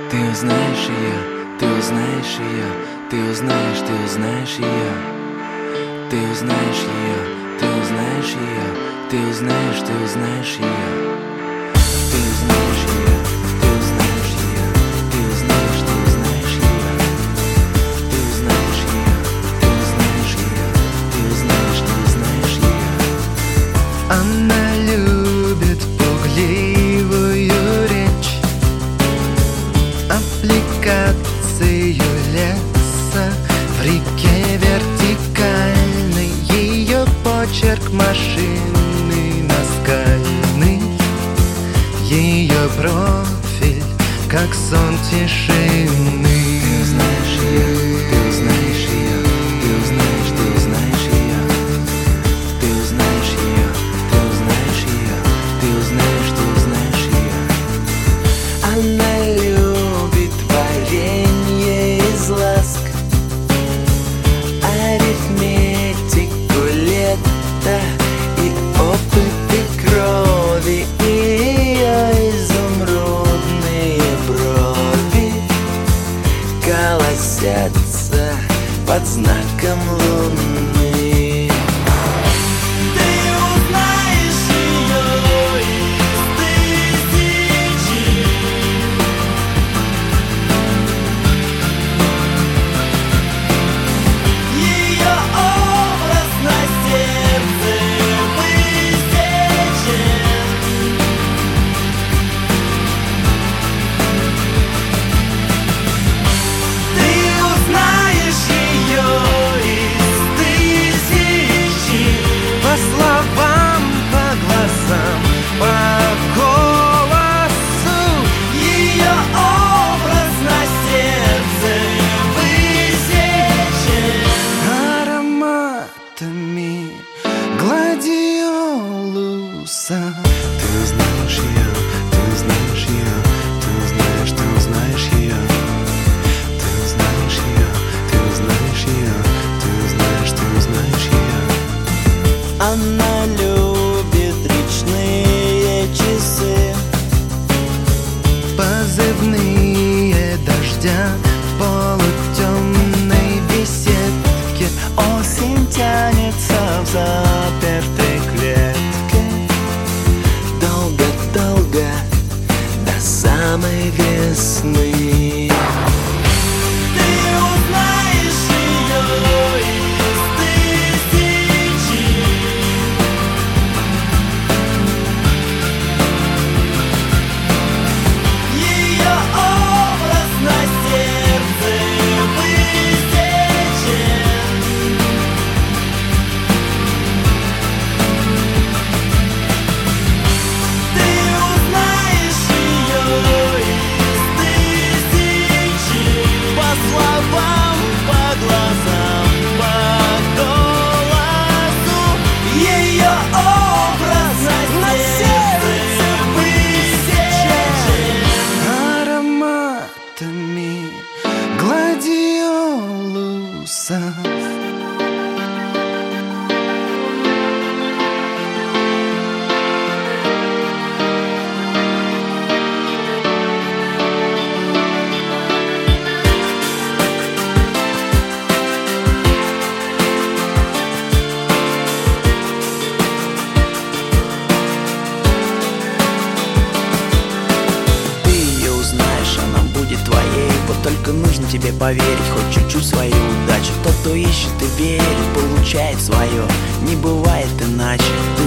Ты узнаешь ее, ты узнаешь ее, ты узнаешь ее. Ты узнаешь ее, ты узнаешь ее, ты узнаешь ее. Ты узнаешь ее, ты узнаешь ее, ты узнаешь ее. Ты узнаешь ее, ты узнаешь ее, ты узнаешь ее. Она любит пугливую речь, аппликацию леса в реке вертикальной, ее почерк машины наскальный, ее профиль как сон тишины. Ты узнаешь ее, ты узнаешь ее, ты узнаешь ее. Ты узнаешь ее, ты узнаешь ее, ты узнаешь ее. Она любит варенье из ласк, арифметику лета и опыты крови, и ее изумрудные брови колосятся под знаком луны. Ты узнаешь ее из тысячи. Ее образ на сердце высечен. Ты узнаешь ее из тысячи. По словам, по глазам, по голосу, Ее образ на сердце высечен. ароматами гладиолуса. Ты узнаешь ее, ты узнаешь ее, ты узнаешь ее. Ты узнаешь ее, ты узнаешь ее, ты узнаешь ее. Она любит речные часы, Позывные дождя в полутемной беседке. осень тянется в запертой клетке. Долго-долго до самой весны. Ты узнаешь ее из тысячи. Ее образ на сердце высечен. Ты узнаешь ее из тысячи. По словам, по глазам, по голосу. Ее образ на сердце высечен. Ароматами гладиолуса. Ты ее узнаешь, она будет твоей. Вот только нужно тебе поверить, хоть чуть-чуть в свою удачу. Тот, кто ищет и верит, получает свое. Не бывает иначе.